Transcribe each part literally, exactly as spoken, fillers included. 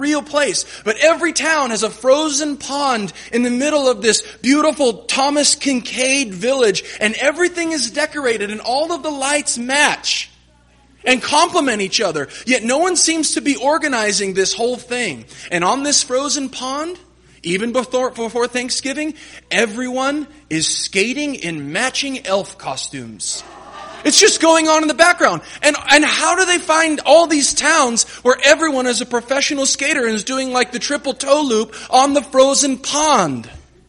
real place. But every town has a frozen pond in the middle of this beautiful Thomas Kincaid village, and everything is decorated and all of the lights match and complement each other. Yet no one seems to be organizing this whole thing. And on this frozen pond, even before, before Thanksgiving, everyone is skating in matching elf costumes. It's just going on in the background. And and how do they find all these towns where everyone is a professional skater and is doing like the triple toe loop on the frozen pond?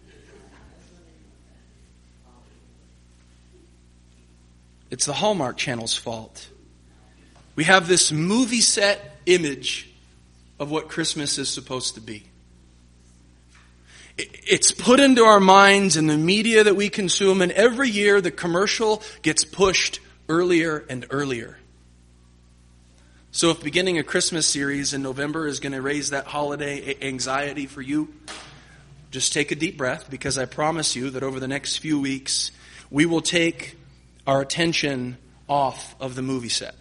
It's the Hallmark Channel's fault. We have this movie set image of what Christmas is supposed to be. It's put into our minds in the media that we consume, and every year the commercial gets pushed earlier and earlier. So if beginning a Christmas series in November is going to raise that holiday anxiety for you, just take a deep breath, because I promise you that over the next few weeks, we will take our attention off of the movie set.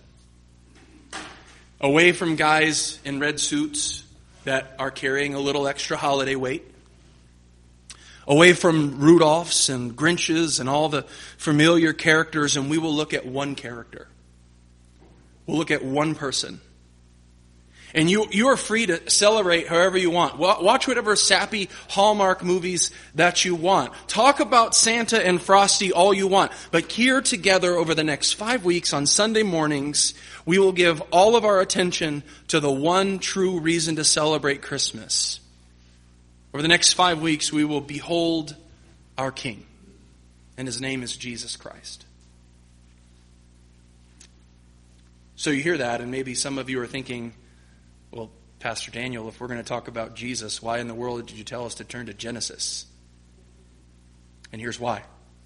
Away from guys in red suits that are carrying a little extra holiday weight. Away from Rudolphs and Grinches and all the familiar characters, and we will look at one character. We'll look at one person. And you, you are free to celebrate however you want. Watch whatever sappy Hallmark movies that you want. Talk about Santa and Frosty all you want. But here together over the next five weeks on Sunday mornings, we will give all of our attention to the one true reason to celebrate Christmas. Over the next five weeks, we will behold our King. And his name is Jesus Christ. So you hear that, and maybe some of you are thinking, well, Pastor Daniel, if we're going to talk about Jesus, why in the world did you tell us to turn to Genesis? And here's why.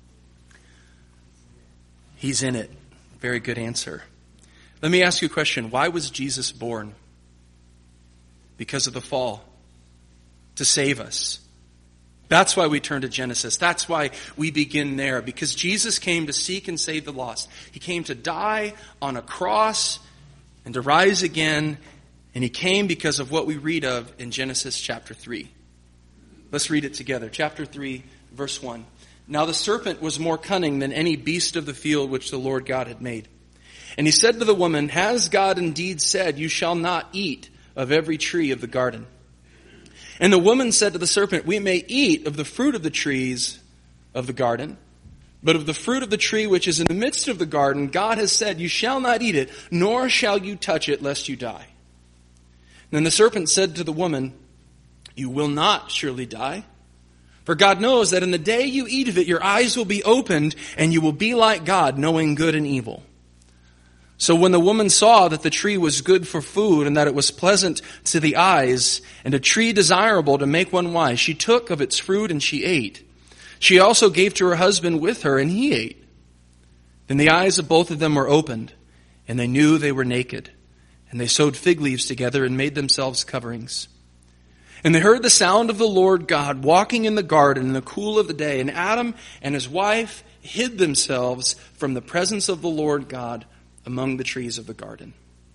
He's in it. Very good answer. Let me ask you a question. Why was Jesus born? Because of the fall. To save us. That's why we turn to Genesis. That's why we begin there. Because Jesus came to seek and save the lost. He came to die on a cross and to rise again. And he came because of what we read of in Genesis chapter three. Let's read it together. Chapter three, verse one. Now the serpent was more cunning than any beast of the field which the Lord God had made. And he said to the woman, has God indeed said, you shall not eat of every tree of the garden? And the woman said to the serpent, we may eat of the fruit of the trees of the garden, but of the fruit of the tree which is in the midst of the garden, God has said, you shall not eat it, nor shall you touch it, lest you die. Then the serpent said to the woman, you will not surely die. For God knows that in the day you eat of it, your eyes will be opened, and you will be like God, knowing good and evil. So when the woman saw that the tree was good for food, and that it was pleasant to the eyes, and a tree desirable to make one wise, she took of its fruit and she ate. She also gave to her husband with her, and he ate. Then the eyes of both of them were opened, and they knew they were naked. And they sewed fig leaves together and made themselves coverings. And they heard the sound of the Lord God walking in the garden in the cool of the day. And Adam and his wife hid themselves from the presence of the Lord God among the trees of the garden.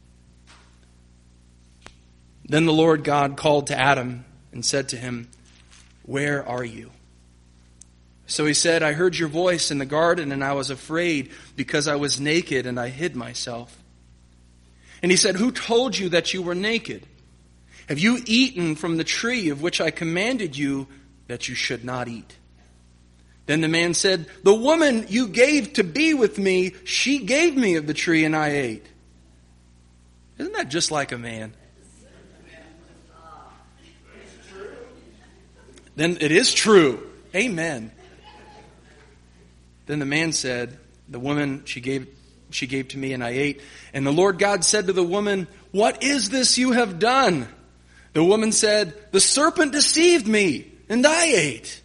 Then the Lord God called to Adam and said to him, where are you? So he said, I heard your voice in the garden, and I was afraid because I was naked and I hid myself. And he said, who told you that you were naked? Have you eaten from the tree of which I commanded you that you should not eat? Then the man said, the woman you gave to be with me, she gave me of the tree and I ate. Isn't that just like a man? Then it is true. Amen. Then the man said, the woman she gave she gave to me and I ate. And the Lord God said to the woman, what is this you have done? The woman said, the serpent deceived me and I ate.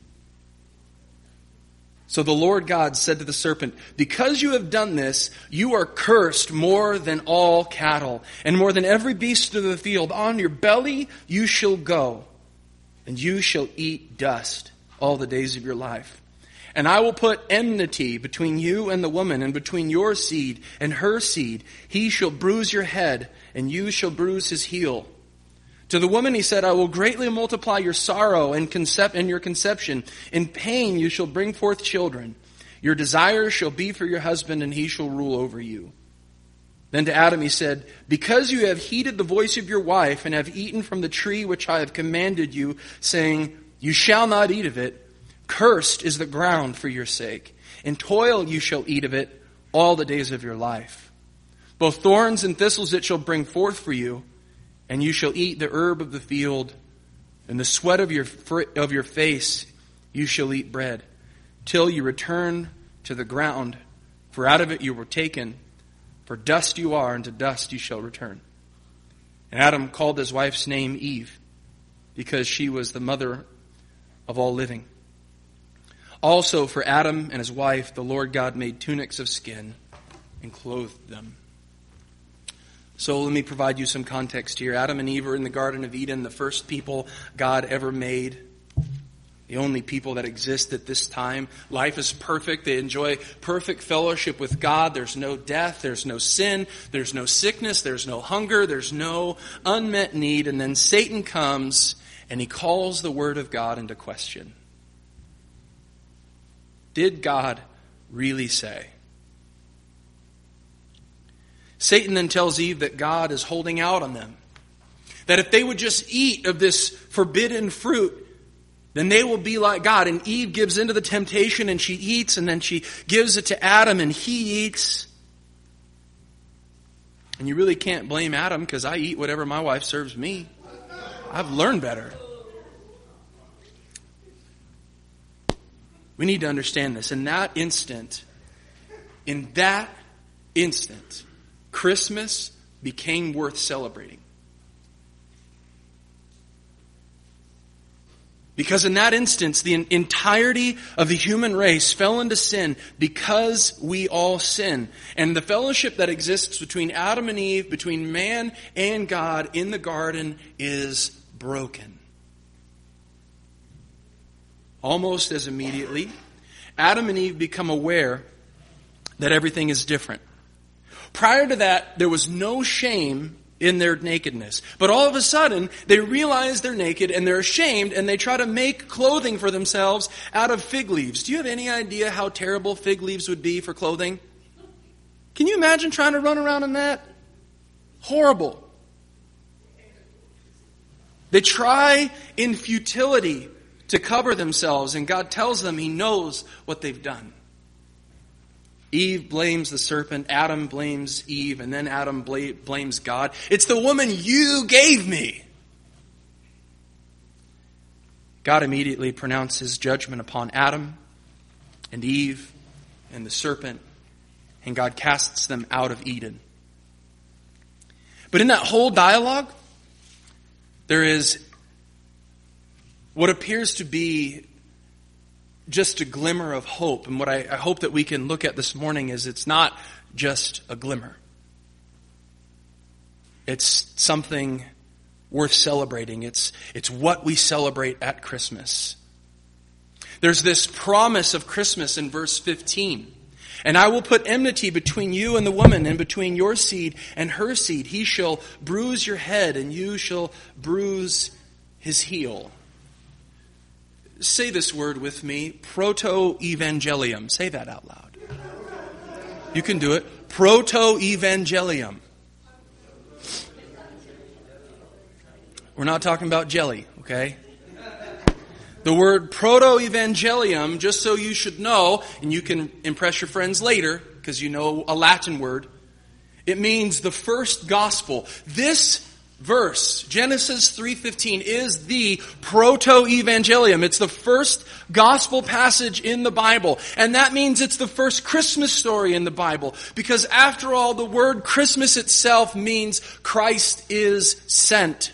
So the Lord God said to the serpent, because you have done this, you are cursed more than all cattle and more than every beast of the field. On your belly you shall go, and you shall eat dust all the days of your life. And I will put enmity between you and the woman, and between your seed and her seed. He shall bruise your head, and you shall bruise his heel. To the woman he said, I will greatly multiply your sorrow and, concep- and your conception. In pain you shall bring forth children. Your desire shall be for your husband, and he shall rule over you. Then to Adam he said, because you have heeded the voice of your wife, and have eaten from the tree which I have commanded you, saying, you shall not eat of it, cursed is the ground for your sake. In toil you shall eat of it all the days of your life. Both thorns and thistles it shall bring forth for you, and you shall eat the herb of the field, and the sweat of your of your face you shall eat bread, till you return to the ground, for out of it you were taken, for dust you are, and to dust you shall return. And Adam called his wife's name Eve, because she was the mother of all living. Also for Adam and his wife the Lord God made tunics of skin and clothed them. So let me provide you some context here. Adam and Eve are in the Garden of Eden, the first people God ever made. The only people that exist at this time. Life is perfect. They enjoy perfect fellowship with God. There's no death. There's no sin. There's no sickness. There's no hunger. There's no unmet need. And then Satan comes and he calls the word of God into question. Did God really say? Satan then tells Eve that God is holding out on them. That if they would just eat of this forbidden fruit, then they will be like God. And Eve gives into the temptation and she eats, and then she gives it to Adam and he eats. And you really can't blame Adam, because I eat whatever my wife serves me. I've learned better. We need to understand this. In that instant, in that instant, Christmas became worth celebrating. Because in that instance, the entirety of the human race fell into sin because we all sin. And the fellowship that exists between Adam and Eve, between man and God in the garden, is broken. Almost as immediately, Adam and Eve become aware that everything is different. Prior to that, there was no shame in their nakedness. But all of a sudden, they realize they're naked and they're ashamed, and they try to make clothing for themselves out of fig leaves. Do you have any idea how terrible fig leaves would be for clothing? Can you imagine trying to run around in that? Horrible. They try in futility to cover themselves, and God tells them He knows what they've done. Eve blames the serpent, Adam blames Eve, and then Adam bl- blames God. It's the woman you gave me. God immediately pronounces judgment upon Adam and Eve and the serpent, and God casts them out of Eden. But in that whole dialogue, there is what appears to be just a glimmer of hope. And what I, I hope that we can look at this morning is it's not just a glimmer. It's something worth celebrating. It's, it's what we celebrate at Christmas. There's this promise of Christmas in verse fifteen. And I will put enmity between you and the woman, and between your seed and her seed. He shall bruise your head, and you shall bruise his heel. Say this word with me. Proto-evangelium. Say that out loud. You can do it. Proto-evangelium. We're not talking about jelly, okay? The word proto-evangelium, just so you should know, and you can impress your friends later, because you know a Latin word, it means the first gospel. This verse, Genesis three fifteen, is the proto-evangelium. It's the first gospel passage in the Bible. And that means it's the first Christmas story in the Bible. Because after all, the word Christmas itself means Christ is sent.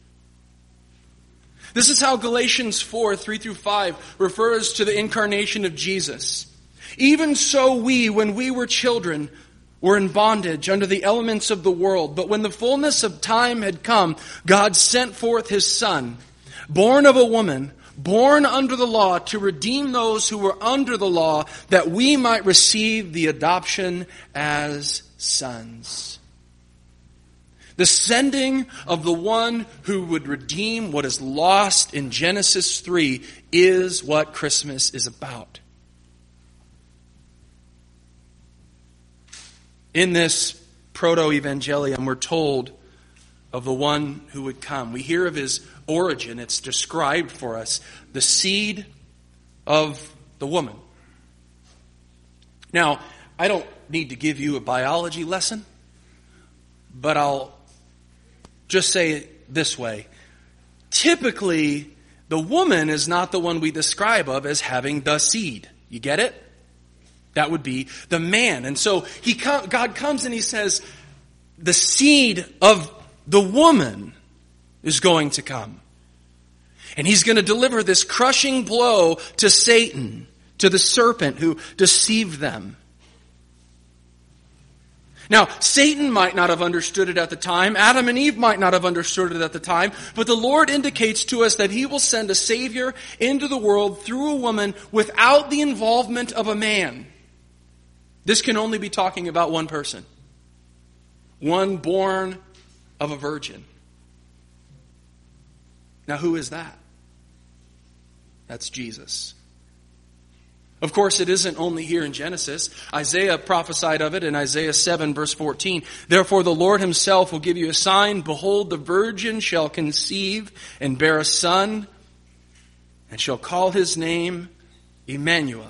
This is how Galatians four, three through five refers to the incarnation of Jesus. Even so we, when we were children, were in bondage under the elements of the world. But when the fullness of time had come, God sent forth His Son, born of a woman, born under the law, to redeem those who were under the law, that we might receive the adoption as sons. The sending of the one who would redeem what is lost in Genesis three is what Christmas is about. In this proto-evangelium, we're told of the one who would come. We hear of his origin. It's described for us. The seed of the woman. Now, I don't need to give you a biology lesson, but I'll just say it this way. Typically, the woman is not the one we describe of as having the seed. You get it? That would be the man. And so he com- God comes and he says, the seed of the woman is going to come. And he's going to deliver this crushing blow to Satan, to the serpent who deceived them. Now, Satan might not have understood it at the time. Adam and Eve might not have understood it at the time. But the Lord indicates to us that he will send a Savior into the world through a woman without the involvement of a man. This can only be talking about one person. One born of a virgin. Now, who is that? That's Jesus. Of course, it isn't only here in Genesis. Isaiah prophesied of it in Isaiah seven, verse fourteen. Therefore, the Lord himself will give you a sign. Behold, the virgin shall conceive and bear a son, and shall call his name Emmanuel.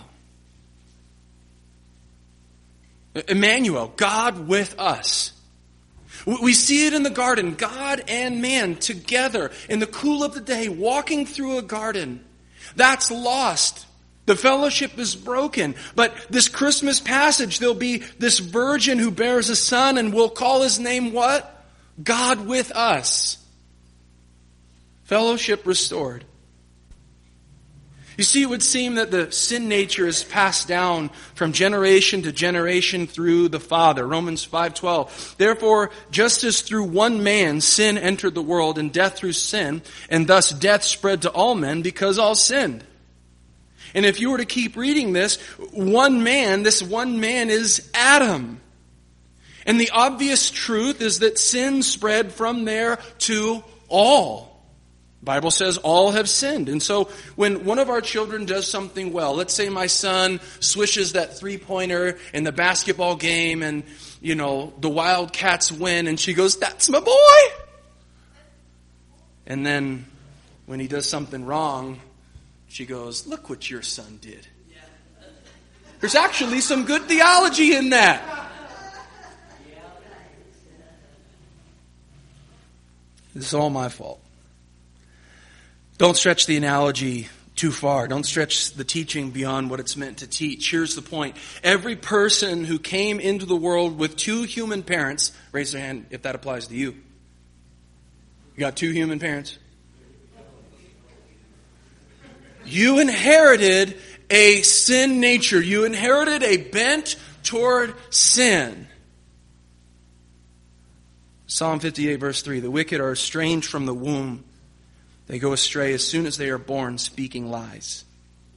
Emmanuel, God with us. We see it in the garden, God and man together in the cool of the day, walking through a garden. That's lost. The fellowship is broken. But this Christmas passage, there'll be this virgin who bears a son, and we'll call his name what? God with us. Fellowship restored. You see, it would seem that the sin nature is passed down from generation to generation through the Father. Romans five twelve. Therefore, just as through one man sin entered the world, and death through sin, and thus death spread to all men because all sinned. And if you were to keep reading this, one man, this one man is Adam. And the obvious truth is that sin spread from there to all. The Bible says all have sinned. And so when one of our children does something well, let's say my son swishes that three-pointer in the basketball game and, you know, the Wildcats win, and she goes, "That's my boy." And then when he does something wrong, she goes, "Look what your son did." There's actually some good theology in that. This is all my fault. Don't stretch the analogy too far. Don't stretch the teaching beyond what it's meant to teach. Here's the point. Every person who came into the world with two human parents, raise their hand if that applies to you. You got two human parents? You inherited a sin nature. You inherited a bent toward sin. Psalm fifty-eight, verse three. The wicked are estranged from the womb. They go astray as soon as they are born, speaking lies.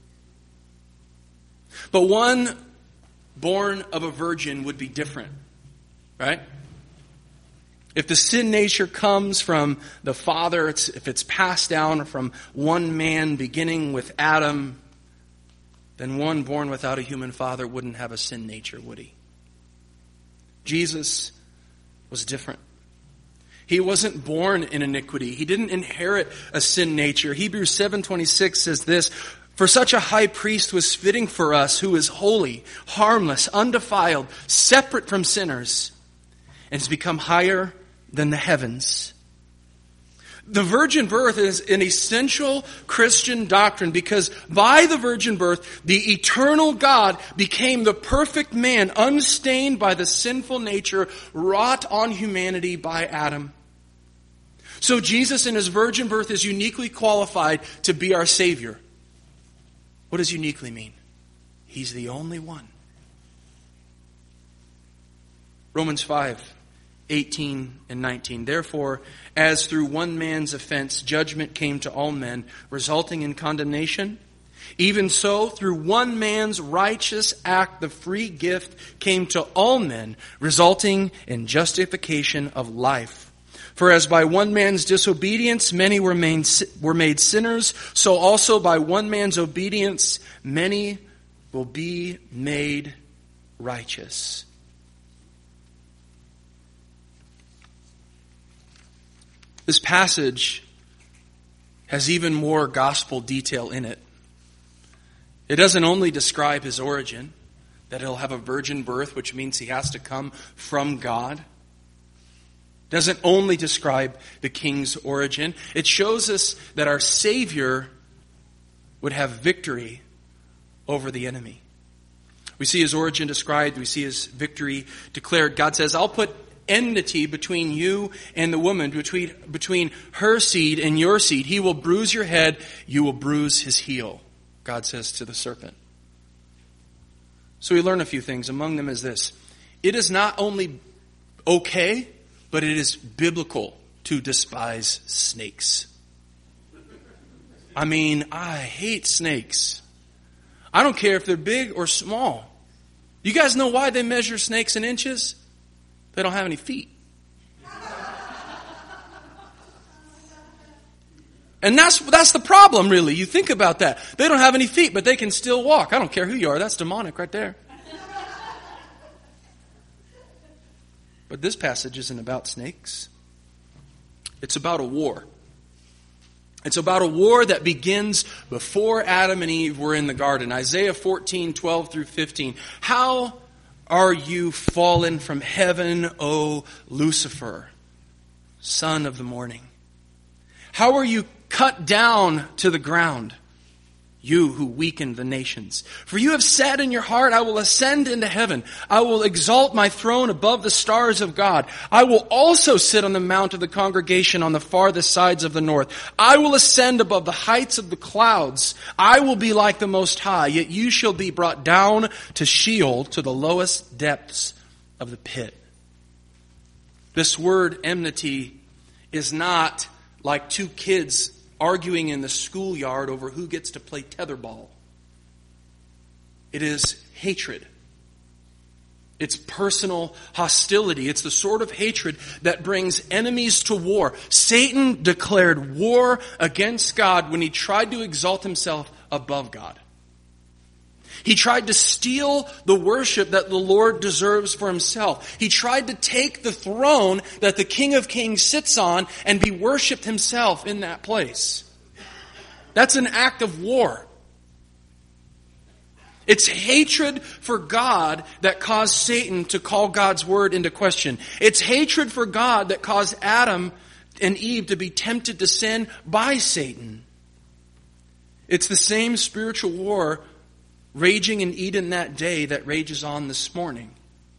But one born of a virgin would be different, right? If the sin nature comes from the Father, it's, if it's passed down from one man beginning with Adam, then one born without a human father wouldn't have a sin nature, would he? Jesus was different. He wasn't born in iniquity. He didn't inherit a sin nature. Hebrews seven twenty-six says this, "For such a high priest was fitting for us, who is holy, harmless, undefiled, separate from sinners, and has become higher than the heavens." The virgin birth is an essential Christian doctrine because by the virgin birth, the eternal God became the perfect man, unstained by the sinful nature wrought on humanity by Adam. So Jesus in his virgin birth is uniquely qualified to be our Savior. What does uniquely mean? He's the only one. Romans five, eighteen and nineteen. Therefore, as through one man's offense judgment came to all men, resulting in condemnation, even so through one man's righteous act the free gift came to all men, resulting in justification of life For as by one man's disobedience many were made, were made sinners, so also by one man's obedience many will be made righteous. This passage has even more gospel detail in it. It doesn't only describe his origin, that he'll have a virgin birth, which means he has to come from God. It doesn't only describe the king's origin. It shows us that our Savior would have victory over the enemy. We see his origin described. We see his victory declared. God says, I'll put enmity between you and the woman, between, between her seed and your seed. He will bruise your head. You will bruise his heel, God says to the serpent. So we learn a few things. Among them is this. It is not only okay, but it is biblical to despise snakes. I mean, I hate snakes. I don't care if they're big or small. You guys know why they measure snakes in inches? They don't have any feet. And that's that's the problem, really. You think about that. They don't have any feet, but they can still walk. I don't care who you are. That's demonic right there. But this passage isn't about snakes. It's about a war. It's about a war that begins before Adam and Eve were in the garden. Isaiah fourteen, twelve through fifteen. How are you fallen from heaven, O Lucifer, son of the morning? How are you cut down to the ground, you who weakened the nations? For you have said in your heart, I will ascend into heaven. I will exalt my throne above the stars of God. I will also sit on the mount of the congregation on the farthest sides of the north. I will ascend above the heights of the clouds. I will be like the Most High, yet you shall be brought down to Sheol, to the lowest depths of the pit. This word enmity is not like two kids arguing in the schoolyard over who gets to play tetherball. It is hatred. It's personal hostility. It's the sort of hatred that brings enemies to war. Satan declared war against God when he tried to exalt himself above God. He tried to steal the worship that the Lord deserves for himself. He tried to take the throne that the King of Kings sits on and be worshipped himself in that place. That's an act of war. It's hatred for God that caused Satan to call God's word into question. It's hatred for God that caused Adam and Eve to be tempted to sin by Satan. It's the same spiritual war raging in Eden that day that rages on this morning.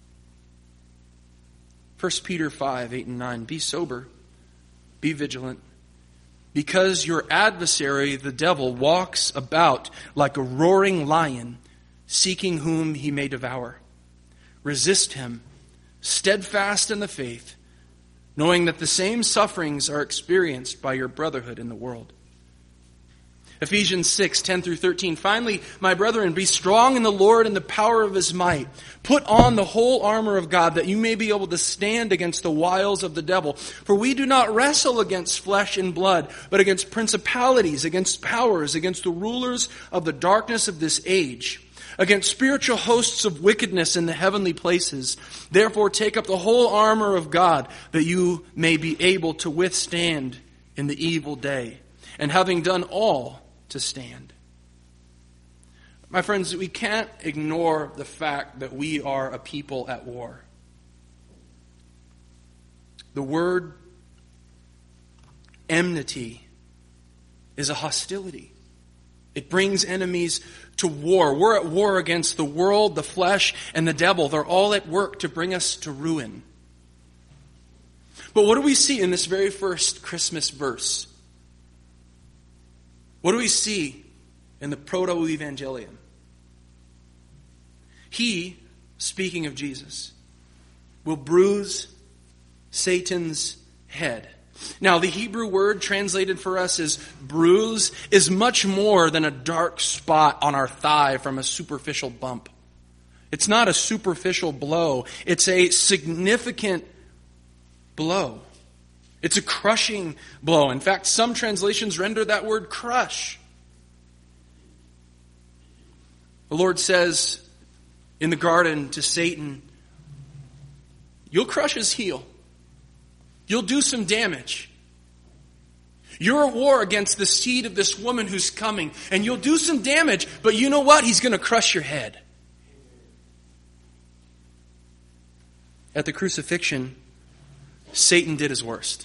First Peter five, eight and nine. Be sober, be vigilant, because your adversary, the devil, walks about like a roaring lion, seeking whom he may devour. Resist him, steadfast in the faith, knowing that the same sufferings are experienced by your brotherhood in the world. Ephesians six, ten through thirteen. Finally, my brethren, be strong in the Lord and the power of his might. Put on the whole armor of God, that you may be able to stand against the wiles of the devil. For we do not wrestle against flesh and blood, but against principalities, against powers, against the rulers of the darkness of this age, against spiritual hosts of wickedness in the heavenly places. Therefore take up the whole armor of God, that you may be able to withstand in the evil day. And having done all, to stand. My friends, we can't ignore the fact that we are a people at war. The word enmity is a hostility. It brings enemies to war. We're at war against the world, the flesh, and the devil. They're all at work to bring us to ruin. But what do we see in this very first Christmas verse? What do we see in the Proto-Evangelium? He, speaking of Jesus, will bruise Satan's head. Now, the Hebrew word translated for us as bruise is much more than a dark spot on our thigh from a superficial bump. It's not a superficial blow. It's a significant blow. It's a crushing blow. In fact, some translations render that word crush. The Lord says in the garden to Satan, you'll crush his heel. You'll do some damage. You're at war against the seed of this woman who's coming, and you'll do some damage, but you know what? He's going to crush your head. At the crucifixion, Satan did his worst.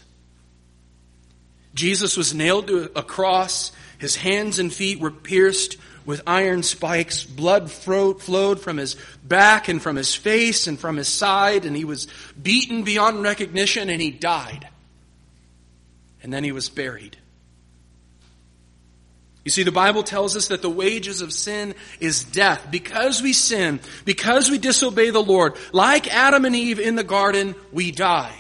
Jesus was nailed to a cross. His hands and feet were pierced with iron spikes. Blood flowed from his back and from his face and from his side, and he was beaten beyond recognition, and he died. And then he was buried. You see, the Bible tells us that the wages of sin is death. Because we sin, because we disobey the Lord, like Adam and Eve in the garden, we die.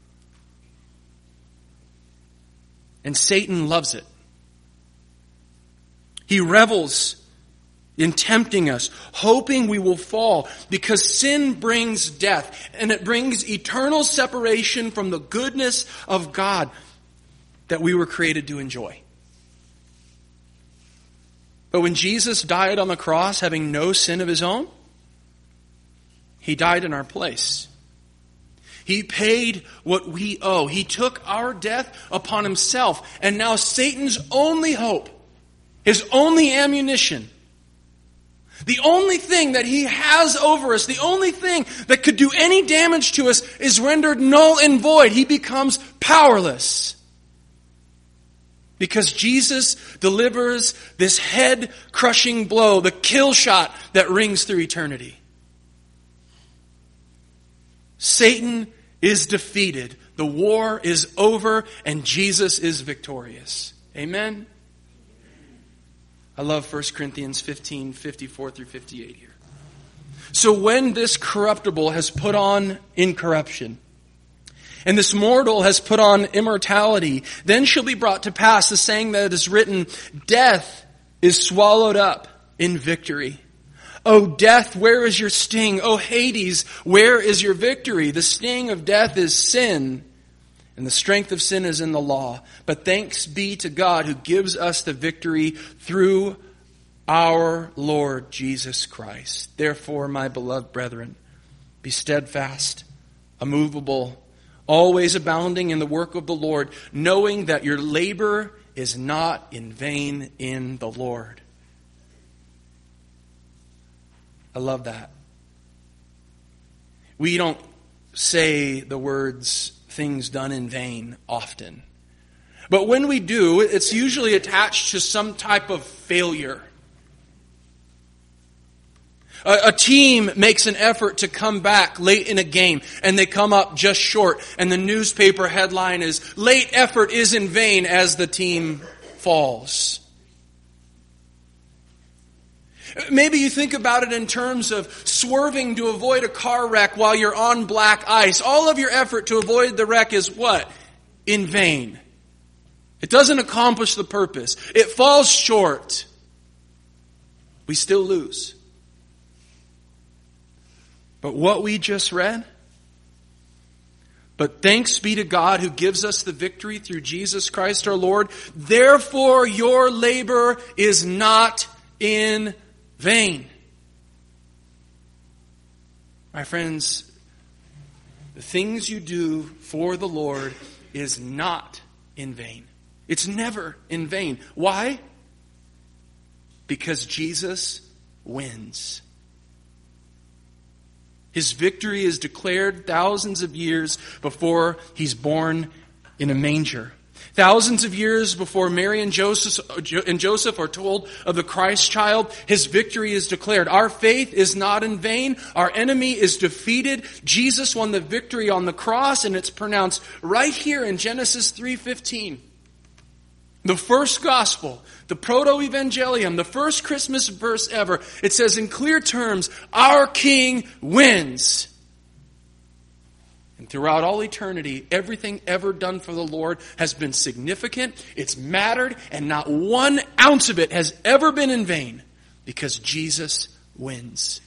And Satan loves it. He revels in tempting us, hoping we will fall, because sin brings death, and it brings eternal separation from the goodness of God that we were created to enjoy. But when Jesus died on the cross, having no sin of his own, he died in our place. He paid what we owe. He took our death upon himself. And now Satan's only hope, his only ammunition, the only thing that he has over us, the only thing that could do any damage to us is rendered null and void. He becomes powerless. Because Jesus delivers this head-crushing blow, the kill shot that rings through eternity. Satan is defeated. The war is over, and Jesus is victorious. Amen? I love First Corinthians fifteen, fifty-four through fifty-eight here. So when this corruptible has put on incorruption, and this mortal has put on immortality, then shall be brought to pass the saying that is written, death is swallowed up in victory. O death, where is your sting? O Hades, where is your victory? The sting of death is sin, and the strength of sin is in the law. But thanks be to God who gives us the victory through our Lord Jesus Christ. Therefore, my beloved brethren, be steadfast, immovable, always abounding in the work of the Lord, knowing that your labor is not in vain in the Lord. I love that. We don't say the words, things done in vain, often. But when we do, it's usually attached to some type of failure. A, a team makes an effort to come back late in a game, and they come up just short. And the newspaper headline is, late effort is in vain as the team falls. Maybe you think about it in terms of swerving to avoid a car wreck while you're on black ice. All of your effort to avoid the wreck is what? In vain. It doesn't accomplish the purpose. It falls short. We still lose. But what we just read, but thanks be to God who gives us the victory through Jesus Christ our Lord. Therefore your labor is not in vain. My friends, the things you do for the Lord is not in vain. It's never in vain. Why? Because Jesus wins. His victory is declared thousands of years before he's born in a manger. Thousands of years before Mary and Joseph, and Joseph are told of the Christ child, his victory is declared. Our faith is not in vain. Our enemy is defeated. Jesus won the victory on the cross, and it's pronounced right here in Genesis three fifteen. The first gospel, the proto-evangelium, the first Christmas verse ever. It says in clear terms, our King wins. And throughout all eternity, everything ever done for the Lord has been significant. It's mattered, and not one ounce of it has ever been in vain, because Jesus wins.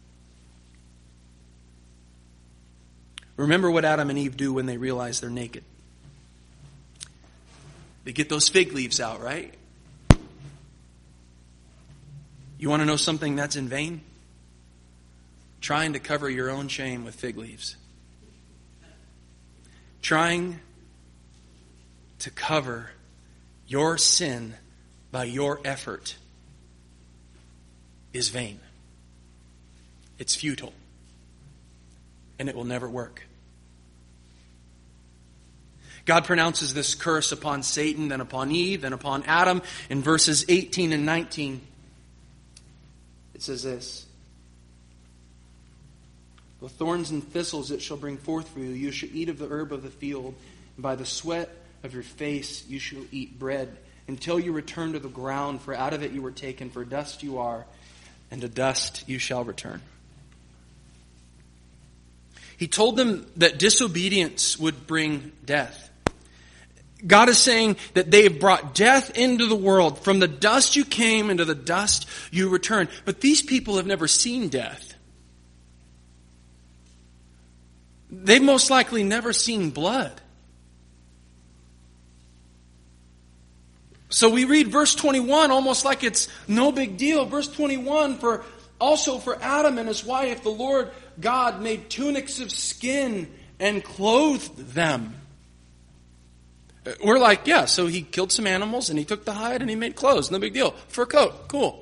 Remember what Adam and Eve do when they realize they're naked. They get those fig leaves out, right? You want to know something that's in vain? Trying to cover your own shame with fig leaves. Trying to cover your sin by your effort is vain. It's futile. And it will never work. God pronounces this curse upon Satan, then upon Eve, then upon Adam. In verses eighteen and nineteen, it says this. The thorns and thistles it shall bring forth for you. You shall eat of the herb of the field, and by the sweat of your face you shall eat bread, until you return to the ground, for out of it you were taken, for dust you are, and to dust you shall return. He told them that disobedience would bring death. God is saying that they have brought death into the world. From the dust you came, into the dust you return. But these people have never seen death. They've most likely never seen blood. So we read verse twenty-one almost like it's no big deal. Verse twenty-one, for also for Adam and his wife, the Lord God made tunics of skin and clothed them. We're like, yeah, so he killed some animals and he took the hide and he made clothes. No big deal. Fur coat. Cool.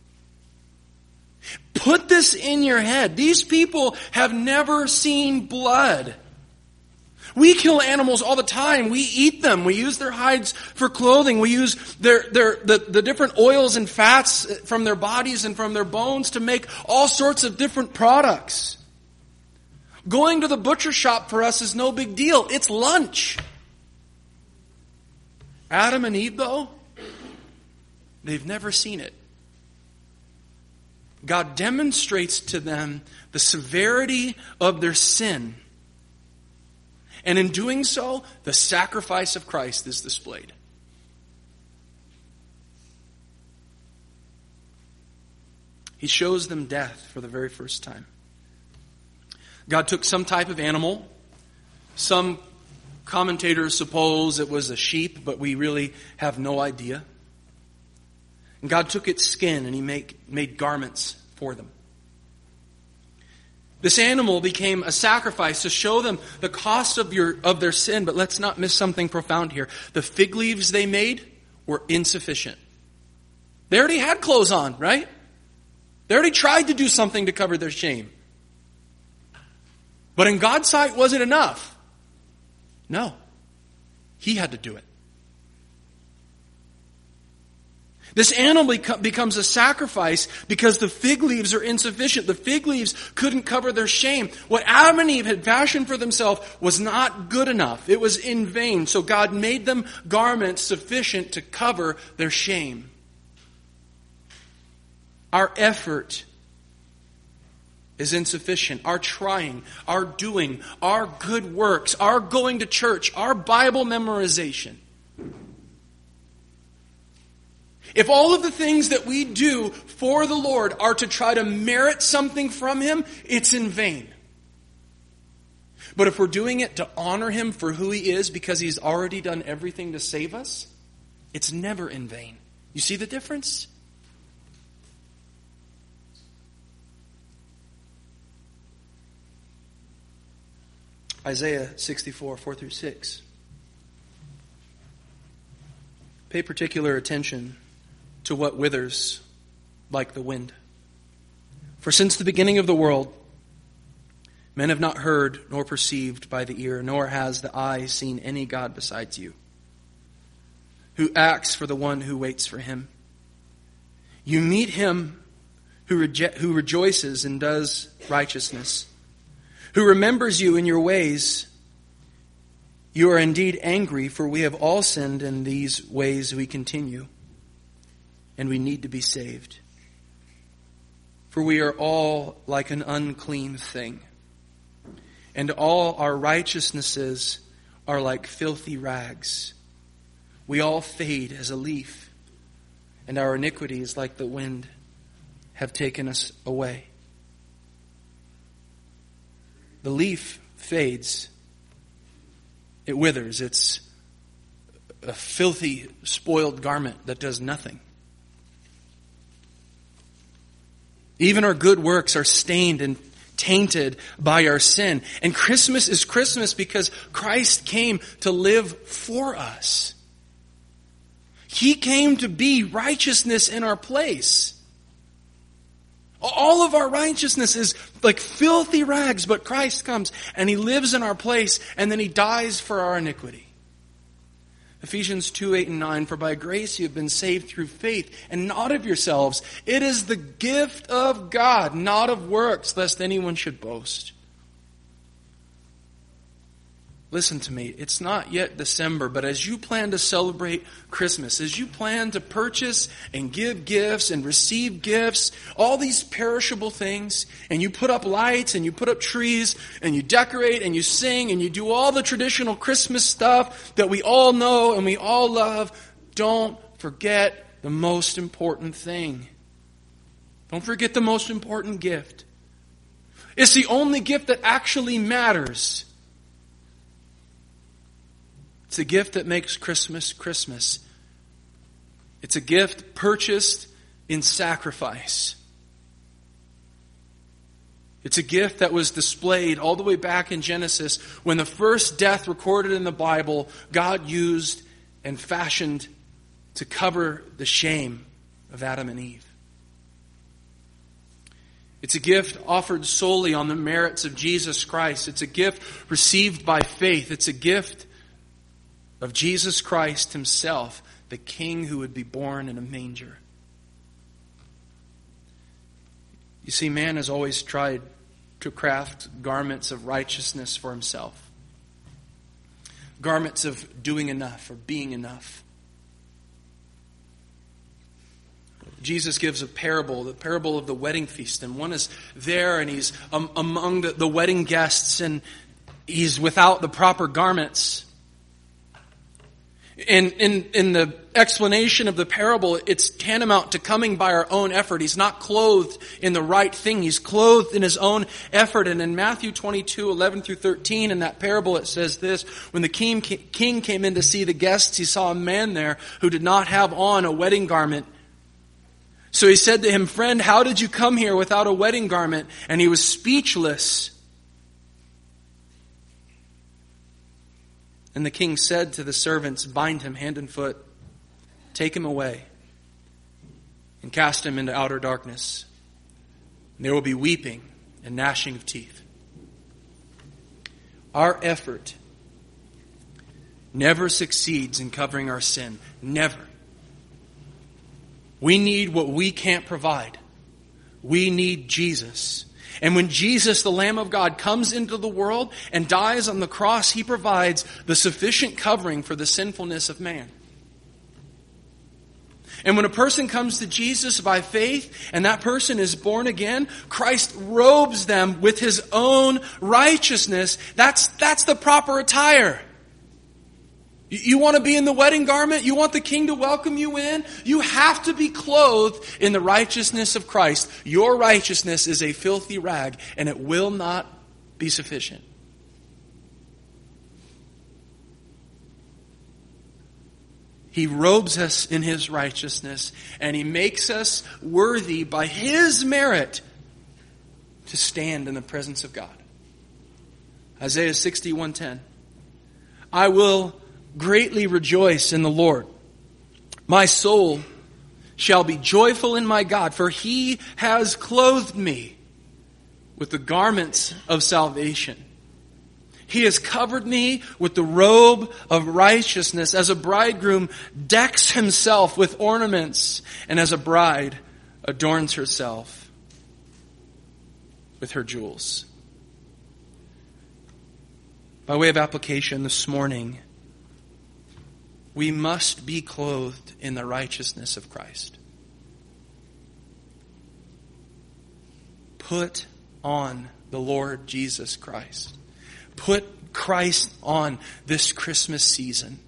Put this in your head. These people have never seen blood. We kill animals all the time. We eat them. We use their hides for clothing. We use their, their, the, the different oils and fats from their bodies and from their bones to make all sorts of different products. Going to the butcher shop for us is no big deal. It's lunch. Adam and Eve, though, they've never seen it. God demonstrates to them the severity of their sin. And in doing so, the sacrifice of Christ is displayed. He shows them death for the very first time. God took some type of animal. Some commentators suppose it was a sheep, but we really have no idea. And God took its skin and He make, made garments for them. This animal became a sacrifice to show them the cost of your of their sin. But let's not miss something profound here. The fig leaves they made were insufficient. They already had clothes on, right? They already tried to do something to cover their shame. But in God's sight, was it enough? No. He had to do it. This animal becomes a sacrifice because the fig leaves are insufficient. The fig leaves couldn't cover their shame. What Adam and Eve had fashioned for themselves was not good enough. It was in vain. So God made them garments sufficient to cover their shame. Our effort is insufficient. Our trying, our doing, our good works, our going to church, our Bible memorization. If all of the things that we do for the Lord are to try to merit something from Him, it's in vain. But if we're doing it to honor Him for who He is because He's already done everything to save us, it's never in vain. You see the difference? Isaiah sixty-four, four through six. Pay particular attention to what withers like the wind. For since the beginning of the world, men have not heard nor perceived by the ear, nor has the eye seen any God besides you, who acts for the one who waits for Him. You meet Him who, reje- who rejoices and does righteousness, who remembers you in your ways. You are indeed angry, for we have all sinned, in these ways we continue, and we need to be saved. For we are all like an unclean thing, and all our righteousnesses are like filthy rags. We all fade as a leaf, and our iniquities, like the wind, have taken us away. The leaf fades. It withers. It's a filthy, spoiled garment that does nothing. Even our good works are stained and tainted by our sin. And Christmas is Christmas because Christ came to live for us. He came to be righteousness in our place. All of our righteousness is like filthy rags, but Christ comes and He lives in our place, and then He dies for our iniquity. Ephesians two, eight and nine, for by grace you have been saved through faith, and not of yourselves. It is the gift of God, not of works, lest anyone should boast. Listen to me, it's not yet December, but as you plan to celebrate Christmas, as you plan to purchase and give gifts and receive gifts, all these perishable things, and you put up lights and you put up trees and you decorate and you sing and you do all the traditional Christmas stuff that we all know and we all love, don't forget the most important thing. Don't forget the most important gift. It's the only gift that actually matters. It's a gift that makes Christmas Christmas. It's a gift purchased in sacrifice. It's a gift that was displayed all the way back in Genesis when the first death recorded in the Bible, God used and fashioned to cover the shame of Adam and Eve. It's a gift offered solely on the merits of Jesus Christ. It's a gift received by faith. It's a gift of Jesus Christ Himself, the King who would be born in a manger. You see, man has always tried to craft garments of righteousness for himself. Garments of doing enough or being enough. Jesus gives a parable, the parable of the wedding feast. And one is there and he's um, among the, the wedding guests and he's without the proper garments. In, in, in the explanation of the parable, it's tantamount to coming by our own effort. He's not clothed in the right thing. He's clothed in his own effort. And in Matthew twenty-two, eleven through thirteen, in that parable, it says this: when the king, king came in to see the guests, he saw a man there who did not have on a wedding garment. So he said to him, "Friend, how did you come here without a wedding garment?" And he was speechless. And the king said to the servants, "Bind him hand and foot, take him away, and cast him into outer darkness. And there will be weeping and gnashing of teeth." Our effort never succeeds in covering our sin. Never. We need what we can't provide. We need Jesus. And when Jesus, the Lamb of God, comes into the world and dies on the cross, He provides the sufficient covering for the sinfulness of man. And when a person comes to Jesus by faith and that person is born again, Christ robes them with His own righteousness. That's, that's the proper attire. You want to be in the wedding garment? You want the king to welcome you in? You have to be clothed in the righteousness of Christ. Your righteousness is a filthy rag, and it will not be sufficient. He robes us in His righteousness, and He makes us worthy by His merit to stand in the presence of God. Isaiah sixty-one ten. I will greatly rejoice in the Lord. My soul shall be joyful in my God, for He has clothed me with the garments of salvation. He has covered me with the robe of righteousness, as a bridegroom decks himself with ornaments, and as a bride adorns herself with her jewels. By way of application this morning, we must be clothed in the righteousness of Christ. Put on the Lord Jesus Christ. Put Christ on this Christmas season.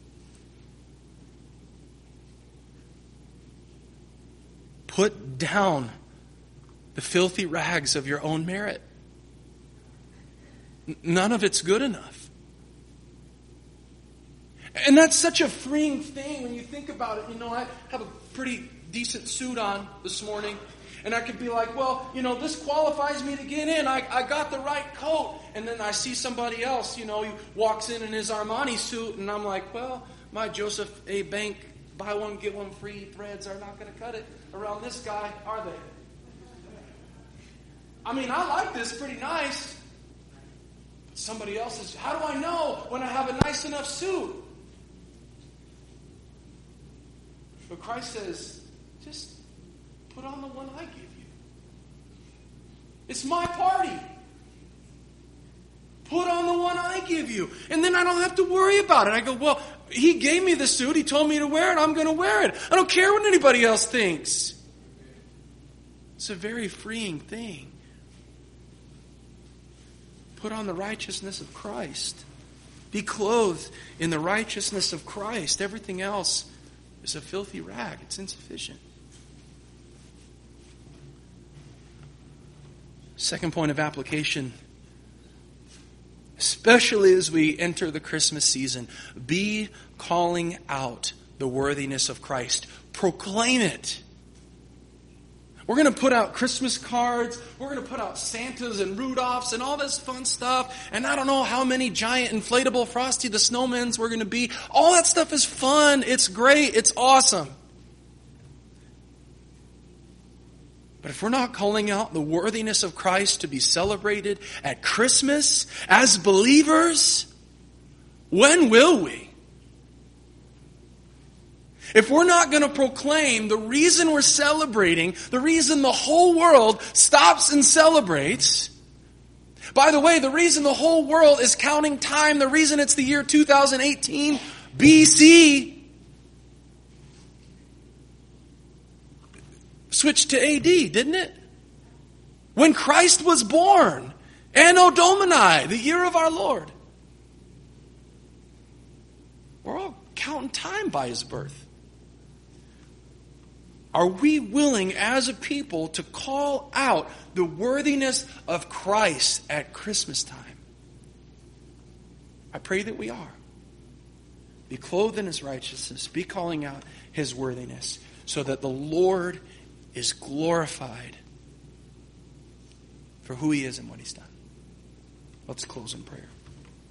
Put down the filthy rags of your own merit. None of it's good enough. And that's such a freeing thing when you think about it. You know, I have a pretty decent suit on this morning. And I could be like, well, you know, this qualifies me to get in. I, I got the right coat. And then I see somebody else, you know, he walks in in his Armani suit. And I'm like, well, my Joseph A. Bank buy one, get one free threads are not going to cut it around this guy, are they? I mean, I like this, pretty nice. But somebody else is, how do I know when I have a nice enough suit? But Christ says, just put on the one I give you. It's my party. Put on the one I give you. And then I don't have to worry about it. I go, well, he gave me the suit. He told me to wear it. I'm going to wear it. I don't care what anybody else thinks. It's a very freeing thing. Put on the righteousness of Christ. Be clothed in the righteousness of Christ. Everything else is a filthy rag. It's insufficient. Second point of application, especially as we enter the Christmas season, be calling out the worthiness of Christ. Proclaim it. We're going to put out Christmas cards. We're going to put out Santas and Rudolphs and all this fun stuff. And I don't know how many giant inflatable Frosty the Snowmans we're going to be. All that stuff is fun. It's great. It's awesome. But if we're not calling out the worthiness of Christ to be celebrated at Christmas as believers, when will we? If we're not going to proclaim the reason we're celebrating, the reason the whole world stops and celebrates, by the way, the reason the whole world is counting time, the reason it's the year two thousand eighteen B C, switched to A D, didn't it? When Christ was born, Anno Domini, the year of our Lord. We're all counting time by his birth. Are we willing as a people to call out the worthiness of Christ at Christmas time? I pray that we are. Be clothed in his righteousness. Be calling out his worthiness so that the Lord is glorified for who he is and what he's done. Let's close in prayer.